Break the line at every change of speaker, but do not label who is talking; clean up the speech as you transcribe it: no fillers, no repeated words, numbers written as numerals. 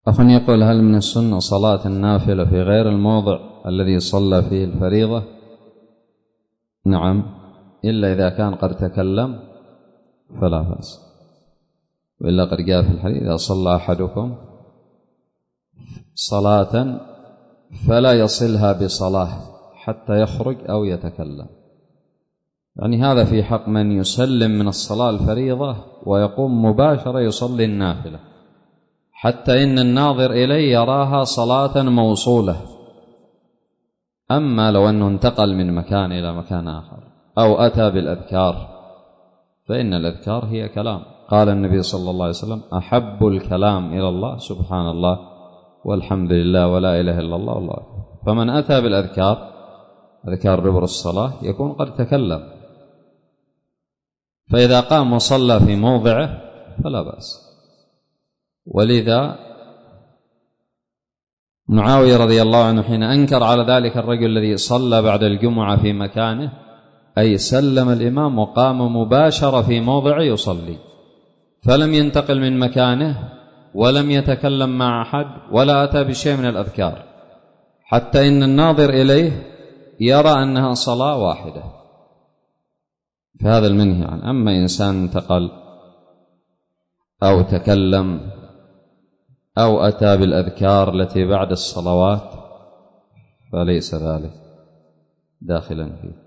أخ يقول: هل من السنة صلاة النافلة في غير الموضع الذي صلى فيه الفريضة؟ نعم، إلا إذا كان قد تكلم فلا بأس، وإلا قد جاء في الحديث: إذا صلى أحدكم صلاة فلا يصلها بصلاة حتى يخرج أو يتكلم. يعني هذا في حق من يسلم من الصلاة الفريضة ويقوم مباشرة يصلي النافلة، حتى إن الناظر إليه يراها صلاة موصولة. أما لو أنه انتقل من مكان إلى مكان آخر أو أتى بالأذكار، فإن الأذكار هي كلام. قال النبي صلى الله عليه وسلم: أحب الكلام إلى الله سبحان الله والحمد لله ولا إله إلا الله والله أكبر. فمن أتى بالأذكار، أذكار دبر الصلاة، يكون قد تكلم. فإذا قام وصلى في موضعه فلا بأس. ولذا معاوية رضي الله عنه حين أنكر على ذلك الرجل الذي صلى بعد الجمعة في مكانه، أي سلم الإمام وقام مباشرة في موضع يصلي، فلم ينتقل من مكانه ولم يتكلم مع أحد ولا أتى بشيء من الأذكار، حتى إن الناظر إليه يرى أنها صلاة واحدة. فهذا المنهي عنه. أما إنسان انتقل أو تكلم أو أتى بالأذكار التي بعد الصلوات فليس ذلك داخلا فيه.